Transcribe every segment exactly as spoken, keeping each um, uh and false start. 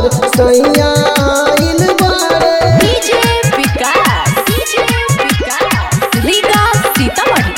बाहर सैया आइल बाड़े। DJ Vikas DJ Vikas Riga Sitamarhi.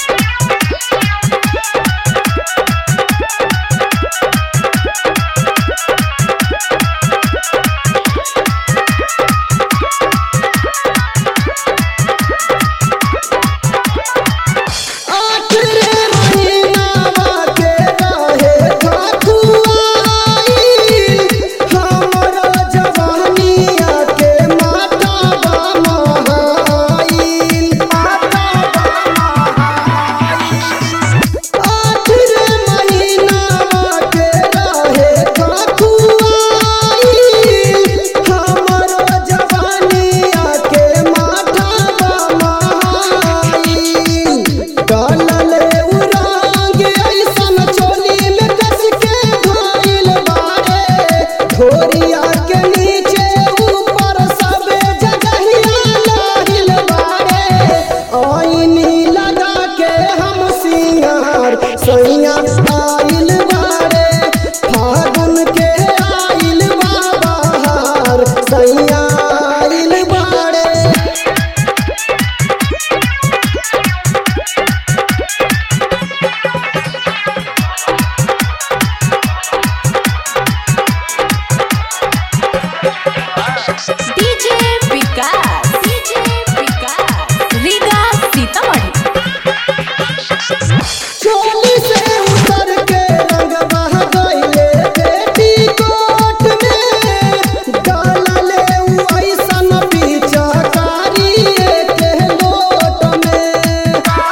घोरिया के नीचे ऊपर सबे जगहिया लाहिल बाड़े। आईनी लगा के हम सिंगार सैया आइल बाड़े। फागुन के आइल बाहर सैया आइल बाड़े। DJ Vikas DJ Vikas Riga Sitamarhi. चोली से उतर के रंग बह गइले बेटी कोट में। डालले उ ऐसन पिचकारी के लोट में।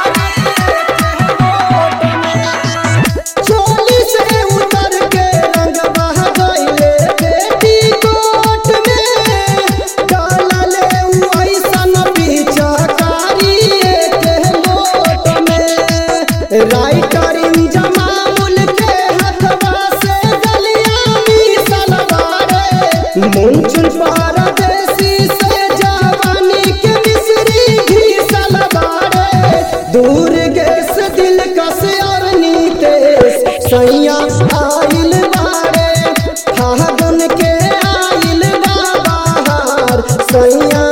चोली से उतर के रंग बह गइले बेटी कोट में। डालले उ ऐसन पिचकारी के लोट में। राइटर इंजमामुल के हथवा से गलिया मिसल बाड़े। मुंचुन परदेसी से जवानी के मिश्री घिसल बाड़े। दूर गैस दिल कस और नीतेश सैया आइल बाड़े। फागुन के आइल बाहर सैया